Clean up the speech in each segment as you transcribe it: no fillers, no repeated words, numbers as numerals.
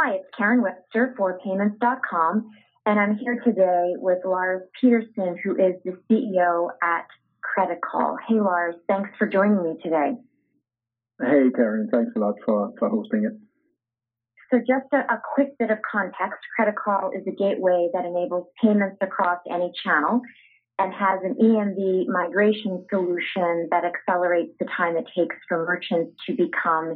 Hi, it's Karen Webster for Payments.com, and I'm here today with Lars Peterson, who is the CEO at Credit Call. Hey, Lars, thanks for joining me today. Hey, Karen, thanks a lot for hosting it. So just a quick bit of context. Credit Call is a gateway that enables payments across any channel and has an EMV migration solution that accelerates the time it takes for merchants to become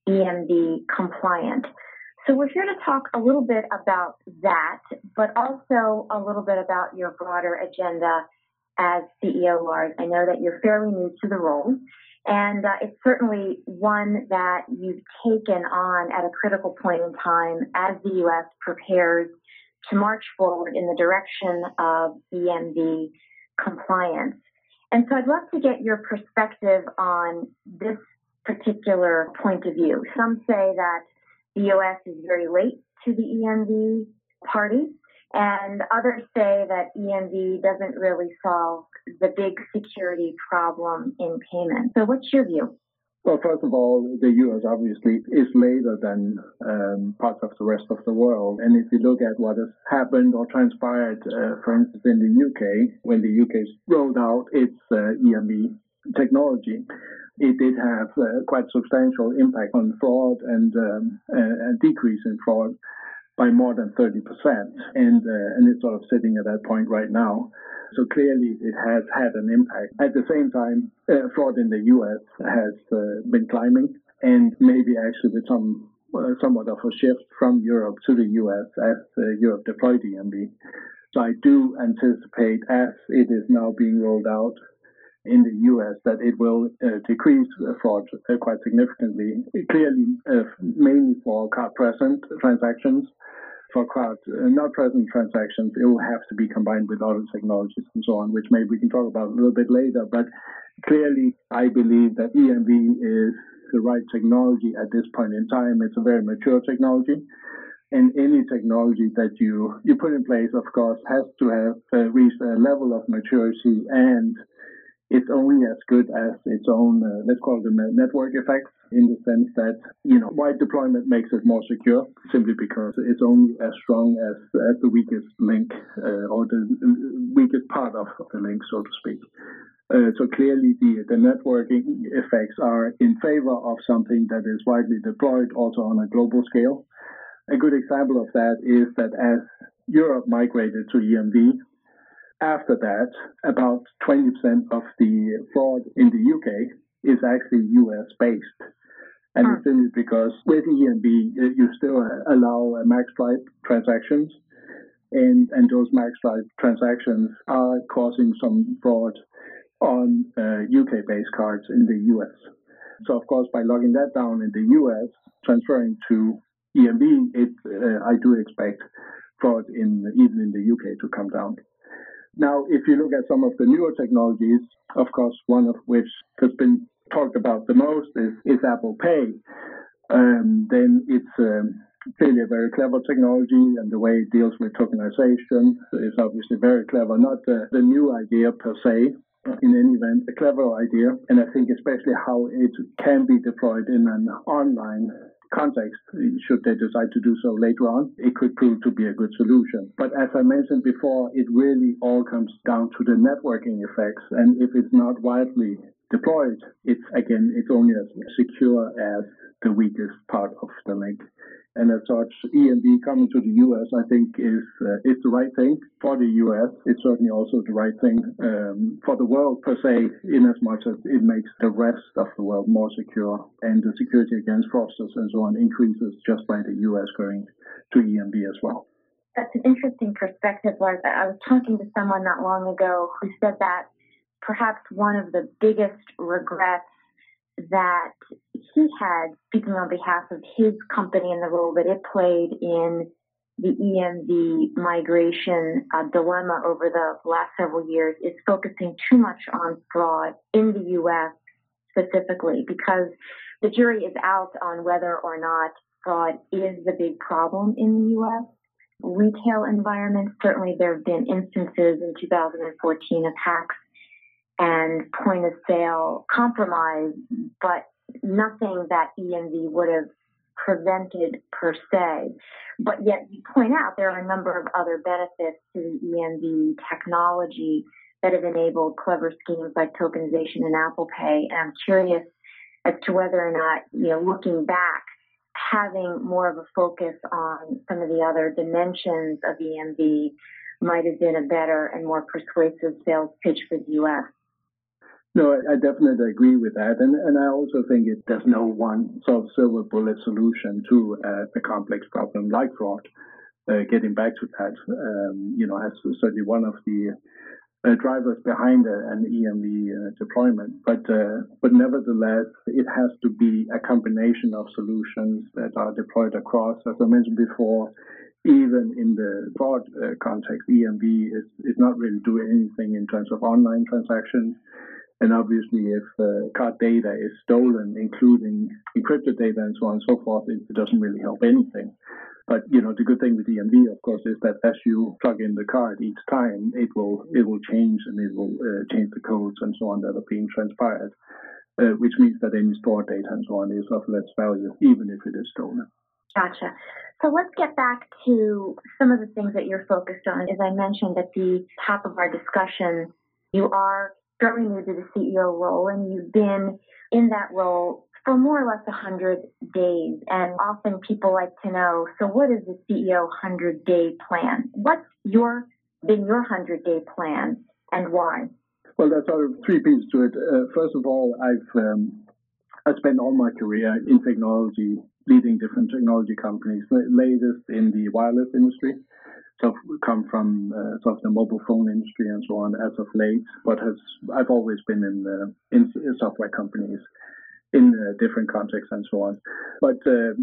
EMV compliant. So we're here to talk a little bit about that, but also a little bit about your broader agenda as CEO, Lars. I know that you're fairly new to the role, and it's certainly one that you've taken on at a critical point in time as the U.S. prepares to march forward in the direction of EMV compliance. And so I'd love to get your perspective on this particular point of view. Some say that the U.S. is very late to the EMV party, and others say that EMV doesn't really solve the big security problem in payments. So what's your view? Well, first of all, the U.S. obviously is later than parts of the rest of the world. And if you look at what has happened or transpired, for instance, in the UK, when the UK rolled out its EMV technology, it did have quite substantial impact on fraud and a decrease in fraud by more than 30%. And it's sort of sitting at that point right now. So clearly it has had an impact. At the same time, fraud in the U.S. has been climbing, and maybe actually with somewhat of a shift from Europe to the U.S. as Europe deployed EMV. So I do anticipate, as it is now being rolled out in the U.S., that it will decrease fraud quite significantly. Clearly, mainly for card-present transactions. For card-not-present transactions, it will have to be combined with other technologies and so on, which maybe we can talk about a little bit later. But clearly, I believe that EMV is the right technology at this point in time. It's a very mature technology. And any technology that you put in place, of course, has to have reached a level of maturity, and it's only as good as its own, let's call them network effects, in the sense that, wide deployment makes it more secure, simply because it's only as strong as the weakest link, or the weakest part of the link, so to speak. So clearly the networking effects are in favor of something that is widely deployed also on a global scale. A good example of that is that as Europe migrated to EMV, after that, about 20% of the fraud in the UK is actually US-based. And it's simply because with EMV, you still allow max swipe transactions, and those max swipe transactions are causing some fraud on UK-based cards in the US. So, of course, by logging that down in the US, transferring to EMV, I do expect fraud even in the UK to come down. Now, if you look at some of the newer technologies, of course, one of which has been talked about the most is Apple Pay. Then it's clearly a very clever technology, and the way it deals with tokenization is obviously very clever. Not the new idea per se, in any event, a clever idea. And I think especially how it can be deployed in an online context, should they decide to do so later on, it could prove to be a good solution. But as I mentioned before, it really all comes down to the networking effects. And if it's not widely deployed, it's only as secure as the weakest part of the link. And as such, EMV coming to the US, I think, is the right thing for the US. It's certainly also the right thing for the world per se, in as much as it makes the rest of the world more secure, and the security against fraudsters and so on increases just by the US going to EMV as well. That's an interesting perspective, Lars. I was talking to someone not long ago who said that perhaps one of the biggest regrets that he had, speaking on behalf of his company and the role that it played in the EMV migration dilemma over the last several years, is focusing too much on fraud in the U.S. specifically, because the jury is out on whether or not fraud is the big problem in the U.S. retail environment. Certainly there have been instances in 2014 of hacks and point of sale compromise, but nothing that EMV would have prevented per se. But yet you point out there are a number of other benefits to the EMV technology that have enabled clever schemes like tokenization and Apple Pay. And I'm curious as to whether or not, looking back, having more of a focus on some of the other dimensions of EMV might have been a better and more persuasive sales pitch for the U.S. No, I definitely agree with that. And I also think there's no one sort of silver bullet solution to a complex problem like fraud. Getting back to that, as certainly one of the drivers behind an EMV deployment. But nevertheless, it has to be a combination of solutions that are deployed across. As I mentioned before, even in the fraud context, EMV is not really doing anything in terms of online transactions. And obviously, if card data is stolen, including encrypted data and so on and so forth, it doesn't really help anything. But, the good thing with EMV, of course, is that as you plug in the card each time, it will change, and it will change the codes and so on that are being transpired, which means that any stored data and so on is of less value, even if it is stolen. Gotcha. So let's get back to some of the things that you're focused on. As I mentioned at the top of our discussion, you are fairly new to the CEO role, and you've been in that role for more or less 100 days. And often people like to know, so what is the CEO 100-day plan? What's been your 100-day plan, and why? Well, there's sort of three pieces to it. First of all, I've spent all my career in technology, leading different technology companies, latest in the wireless industry. So I've come from sort of the mobile phone industry and so on as of late, but I've always been in software companies in different contexts and so on. But,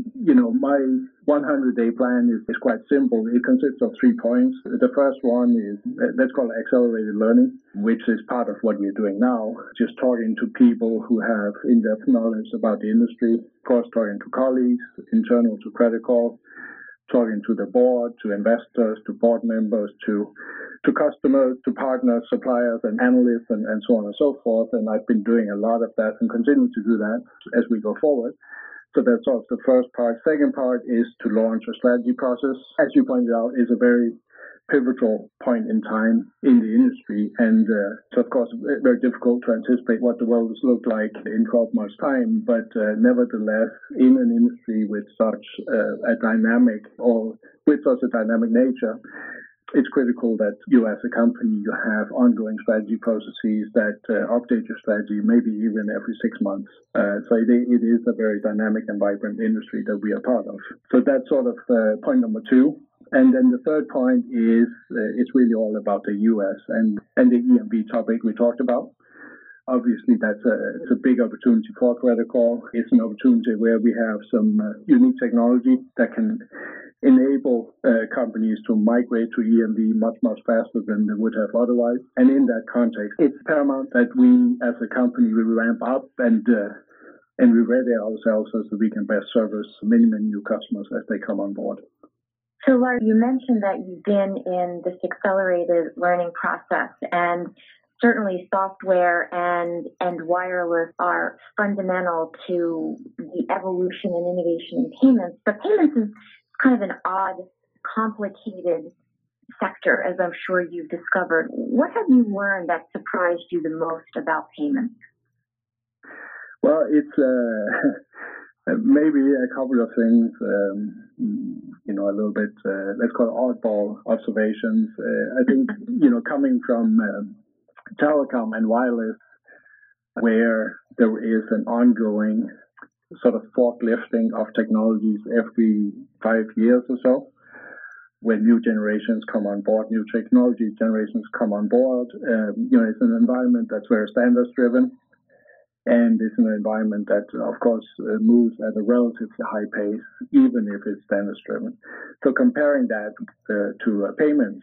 my 100-day plan is quite simple. It consists of 3 points. The first one is, let's call it accelerated learning, which is part of what we're doing now, just talking to people who have in-depth knowledge about the industry, of course, talking to colleagues, internal to Credit Call, talking to the board, to investors, to board members, to customers, to partners, suppliers, and analysts, and so on and so forth. And I've been doing a lot of that and continue to do that as we go forward. So that's sort of the first part. Second part is to launch a strategy process. As you pointed out, is a very pivotal point in time in the industry. And so, of course, very difficult to anticipate what the world will look like in 12 months' time. But nevertheless, in an industry with such a dynamic nature, it's critical that you as a company, you have ongoing strategy processes that update your strategy, maybe even every 6 months. So it is a very dynamic and vibrant industry that we are part of. So that's sort of point number 2. And then the third point is it's really all about the U.S. and the EMV topic we talked about. Obviously, it's a big opportunity for Credit Call. It's an opportunity where we have some unique technology that can enable companies to migrate to EMV much, much faster than they would have otherwise. And in that context, it's paramount that we as a company, we ramp up and we ready ourselves so that we can best service many, many new customers as they come on board. So, Lars, you mentioned that you've been in this accelerated learning process, and certainly software and wireless are fundamental to the evolution and innovation in payments. But payments is kind of an odd, complicated sector, as I'm sure you've discovered. What have you learned that surprised you the most about payments? Well, it's maybe a couple of things, a little bit, let's call it oddball observations. I think, coming from telecom and wireless, where there is an ongoing sort of forklifting of technologies every 5 years or so, when new generations come on board, new technology generations come on board. It's an environment that's very standards driven. And it's an environment that, of course, moves at a relatively high pace, even if it's standards driven. So comparing that to payments,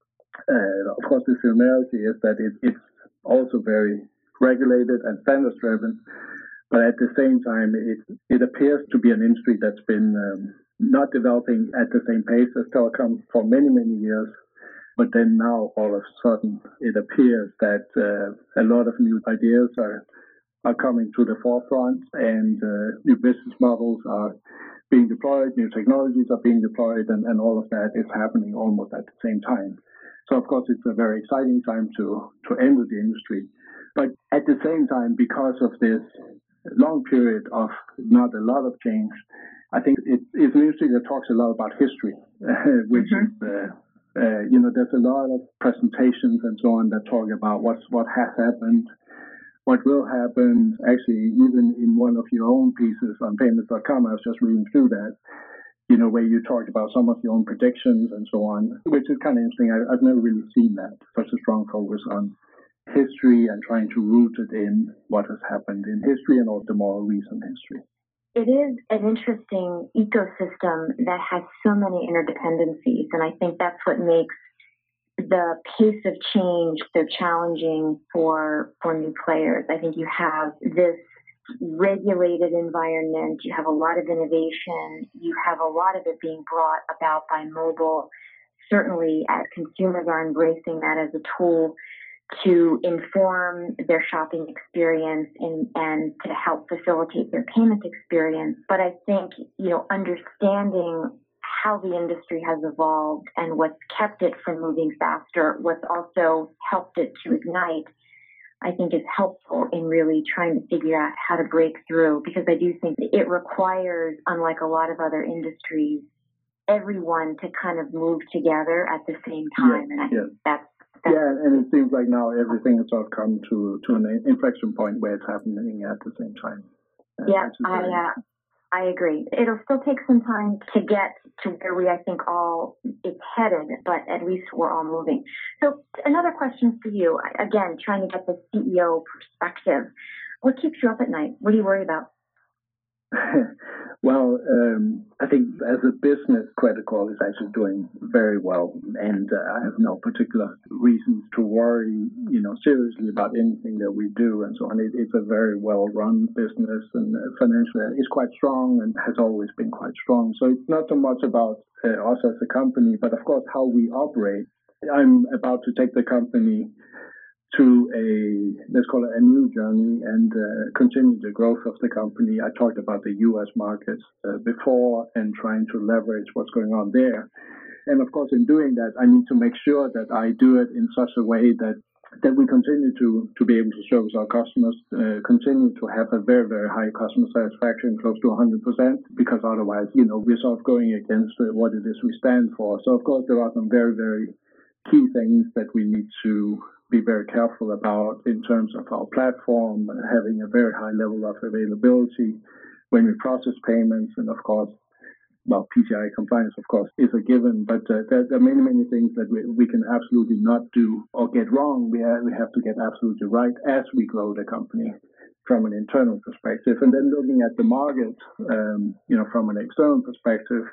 of course, the similarity is that it's also very regulated and standards driven. But at the same time, it appears to be an industry that's been not developing at the same pace as telecom for many, many years. But then now, all of a sudden, it appears that a lot of new ideas are coming to the forefront, and new business models are being deployed, new technologies are being deployed, and all of that is happening almost at the same time. So, of course, it's a very exciting time to enter the industry. But at the same time, because of this long period of not a lot of change, I think it's an industry that talks a lot about history, which is, there's a lot of presentations and so on that talk about what has happened, what will happen. Actually, even in one of your own pieces on payments.com, I was just reading through that, where you talked about some of your own predictions and so on, which is kind of interesting. I've never really seen that, such a strong focus on history and trying to root it in what has happened in history and all the more recent history. It is an interesting ecosystem that has so many interdependencies, and I think that's what makes the pace of change so challenging for new players. I think you have this regulated environment, you have a lot of innovation, you have a lot of it being brought about by mobile, certainly as consumers are embracing that as a tool to inform their shopping experience and to help facilitate their payment experience. But I think, understanding how the industry has evolved and what's kept it from moving faster, what's also helped it to ignite, I think is helpful in really trying to figure out how to break through, because I do think it requires, unlike a lot of other industries, everyone to kind of move together at the same time. And I think that's and it seems like now everything has sort of come to an inflection point where it's happening at the same time. I agree. It'll still take some time to get to where I think it's headed, but at least we're all moving. So another question for you, again, trying to get the CEO perspective. What keeps you up at night? What do you worry about? Well, I think as a business, Credit Call is actually doing very well, and I have no particular reasons to worry, seriously about anything that we do and so on. It's a very well-run business, and financially is quite strong and has always been quite strong. So it's not so much about us as a company, but of course how we operate. I'm about to take the company to let's call it a new journey and continue the growth of the company. I talked about the U.S. markets before and trying to leverage what's going on there. And of course, in doing that, I need to make sure that I do it in such a way that we continue to be able to service our customers, continue to have a very, very high customer satisfaction, close to 100%, because otherwise, we're sort of going against what it is we stand for. So, of course, there are some very, very key things that we need to be very careful about in terms of our platform, having a very high level of availability when we process payments, and of course, PCI compliance, of course, is a given, but there are many, many things that we can absolutely not do or get wrong. We have to get absolutely right as we grow the company from an internal perspective. And then looking at the market, from an external perspective,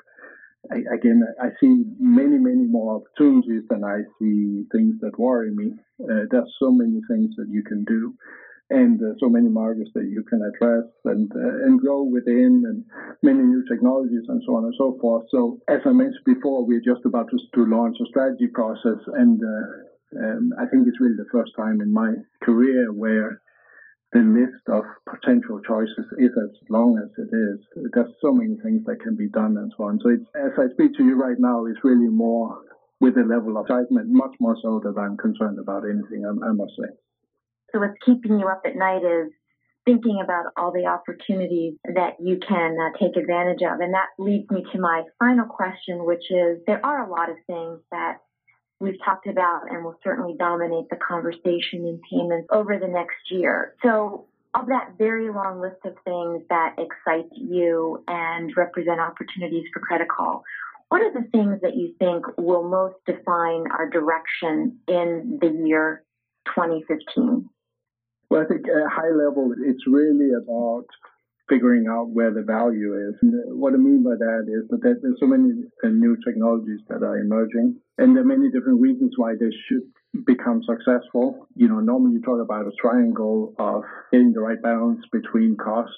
I see many, many more opportunities than I see things that worry me. There's so many things that you can do, and so many markets that you can address and grow within, and many new technologies and so on and so forth. So, as I mentioned before, we're just about to launch a strategy process, and I think it's really the first time in my career where the list of potential choices is as long as it is. There's so many things that can be done and so on. So it's, as I speak to you right now, it's really more with a level of excitement, much more so that I'm concerned about anything, I must say. So what's keeping you up at night is thinking about all the opportunities that you can take advantage of. And that leads me to my final question, which is there are a lot of things that we've talked about and will certainly dominate the conversation in payments over the next year. So of that very long list of things that excite you and represent opportunities for Credit Call, what are the things that you think will most define our direction in the year 2015? Well, I think at a high level, it's really about figuring out where the value is. And what I mean by that is that there's so many new technologies that are emerging, and there are many different reasons why they should become successful. Normally you talk about a triangle of getting the right balance between cost,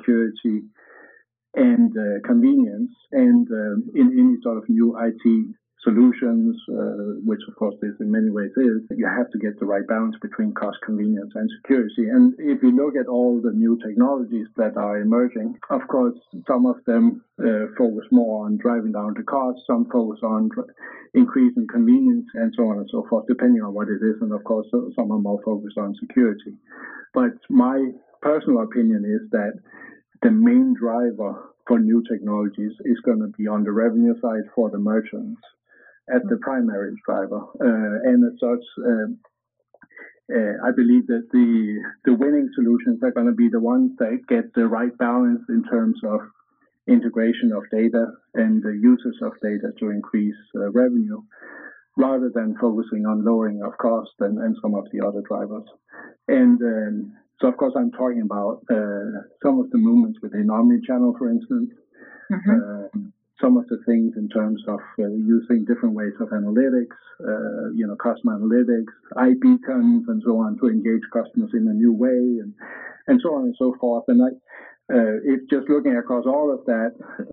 security, and convenience. And in any sort of new IT solutions, which of course this in many ways is, you have to get the right balance between cost, convenience, and security. And if you look at all the new technologies that are emerging, of course, some of them focus more on driving down the cost, some focus on increasing convenience, and so on and so forth, depending on what it is. And of course, some are more focused on security. But my personal opinion is that the main driver for new technologies is going to be on the revenue side for the merchants as the primary driver. And as such, I believe that the winning solutions are going to be the ones that get the right balance in terms of integration of data and the uses of data to increase revenue, rather than focusing on lowering of cost and some of the other drivers. And so, of course, I'm talking about some of the movements within omnichannel, for instance, some of the things in terms of using different ways of analytics, customer analytics, iBeacons, and so on to engage customers in a new way, and so on and so forth. And if just looking across all of that,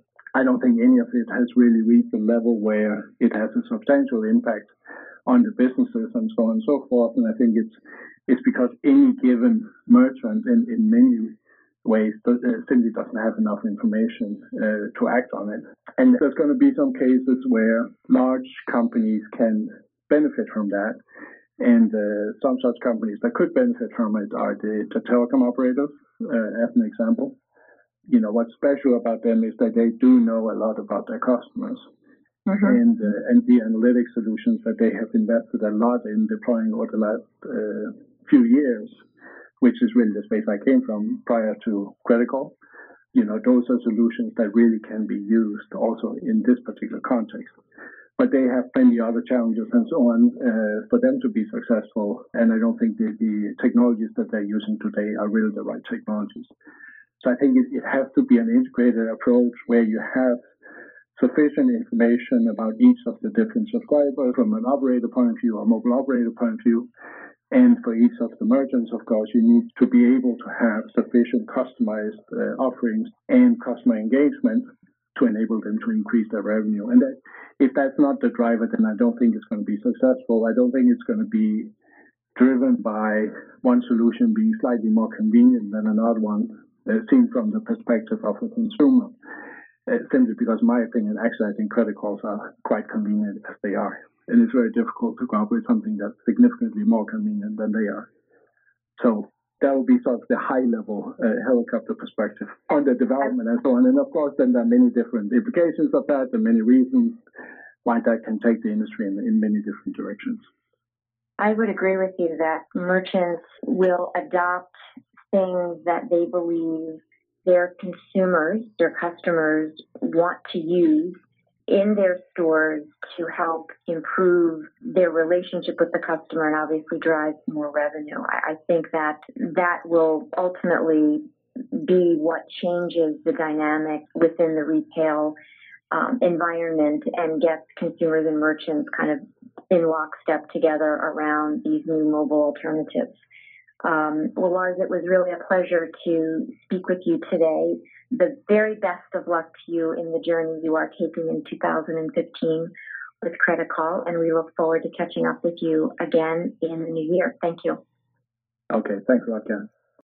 I don't think any of it has really reached a level where it has a substantial impact on the businesses and so on and so forth. And I think it's because any given merchant in many ways simply doesn't have enough information to act on it. And there's going to be some cases where large companies can benefit from that. And some such companies that could benefit from it are the telecom operators, as an example. What's special about them is that they do know a lot about their customers. And the analytic solutions that they have invested a lot in deploying over the last few years, which is really the space I came from prior to Credit Call. Those are solutions that really can be used also in this particular context. But they have plenty of other challenges and so on for them to be successful. And I don't think the technologies that they're using today are really the right technologies. So I think it has to be an integrated approach where you have sufficient information about each of the different subscribers from an operator point of view or mobile operator point of view. And for each of the merchants, of course, you need to be able to have sufficient customized offerings and customer engagement to enable them to increase their revenue. And if that's not the driver, then I don't think it's going to be successful. I don't think it's going to be driven by one solution being slightly more convenient than another one, seen from the perspective of a consumer. Simply because, in my opinion, actually, I think credit calls are quite convenient as they are. And it's very difficult to come up with something that's significantly more convenient than they are. So that will be sort of the high-level helicopter perspective on the development and so on. And, of course, then there are many different implications of that and many reasons why that can take the industry in many different directions. I would agree with you that merchants will adopt things that they believe their consumers, their customers want to use in their stores to help improve their relationship with the customer and obviously drive more revenue. I think that will ultimately be what changes the dynamic within the retail environment and gets consumers and merchants kind of in lockstep together around these new mobile alternatives. Well, Lars, it was really a pleasure to speak with you today. The very best of luck to you in the journey you are taking in 2015 with Credit Call, and we look forward to catching up with you again in the new year. Thank you. Okay, thanks a lot, Karen.